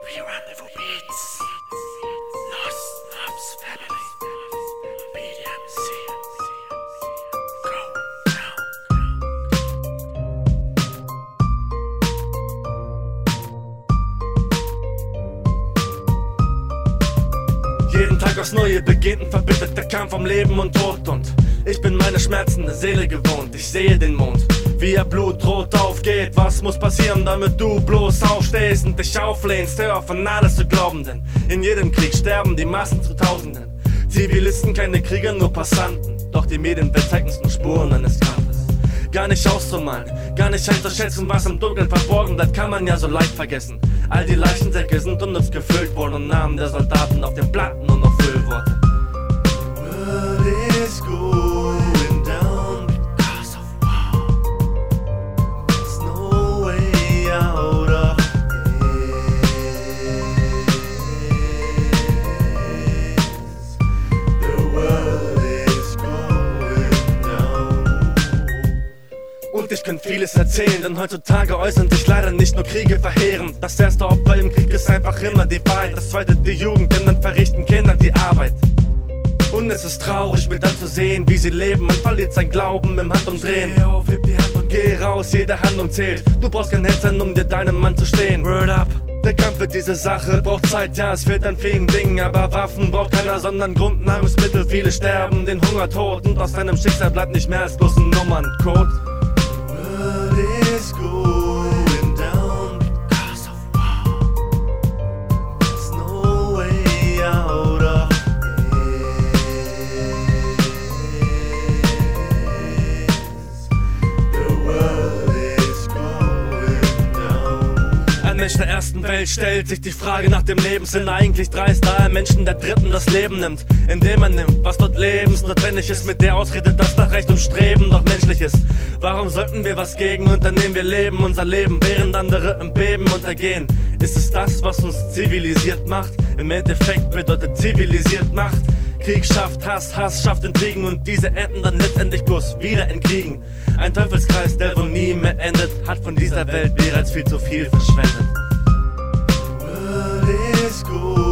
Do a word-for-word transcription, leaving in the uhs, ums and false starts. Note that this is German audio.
Rendezvous Beats, Lost Ops Family, B D M C, Go now. Jeden Tag aufs Neue beginnt ein verbitterter Kampf um Leben und Tod, und ich bin meine schmerzende Seele gewohnt. Ich sehe den Mond, wie er blutrot aufgeht. Was muss passieren, damit du bloß aufstehst und dich auflehnst? Hör auf, an alles zu glauben, denn in jedem Krieg sterben die Massen zu Tausenden. Zivilisten, keine Krieger, nur Passanten. Doch die Medienwelt zeigt uns nur Spuren eines Kampfes. Gar nicht auszumalen, gar nicht einzuschätzen, was im Dunkeln verborgen bleibt, kann man ja so leicht vergessen. All die Leichensäcke sind unnütz gefüllt worden und Namen der Soldaten auf den Platten nur noch Füllworte. World is going down because of war. There's no way out of this. The world is going down. Und ich könnte vieles erzählen, denn heutzutage äußern sich leider nicht nur Kriege verheerend. Das erste Opfer im Krieg ist einfach immer die Wahrheit. Das zweite die Jugend, denn dann verrichten Kinder die Arbeit. Und es ist traurig mit anzusehen, wie sie leben. Man verliert sein Glauben im Handumdrehen. Steh auf, heb die Hand und geh raus, jede Handlung zählt. Du brauchst kein Held sein, um dir deinem Mann zu stehen. Word up. Der Kampf für diese Sache braucht Zeit, ja, es fehlt an vielen Dingen. Aber Waffen braucht keiner, sondern Grundnahrungsmittel. Viele sterben den Hungertod, und aus deinem Schicksal bleibt nicht mehr als bloß ein Nummerncode. World is going down because of war. There's no way out of Mensch der ersten Welt stellt sich die Frage nach dem Lebenssinn. Eigentlich dreist, da er Menschen der dritten das Leben nimmt, indem er nimmt, was dort lebensnotwendig ist, mit der Ausrede, dass nach Recht und Streben doch menschlich ist. Warum sollten wir was gegen unternehmen? Wir leben unser Leben, während andere im Beben untergehen. Ist es das, was uns zivilisiert macht? Im Endeffekt bedeutet zivilisiert Macht. Krieg schafft Hass, Hass schafft Intrigen, und diese enden dann letztendlich bloß wieder in Kriegen. Ein Teufelskreis, der wohl nie mehr endet, hat von dieser Welt bereits viel zu viel verschwendet. World is good.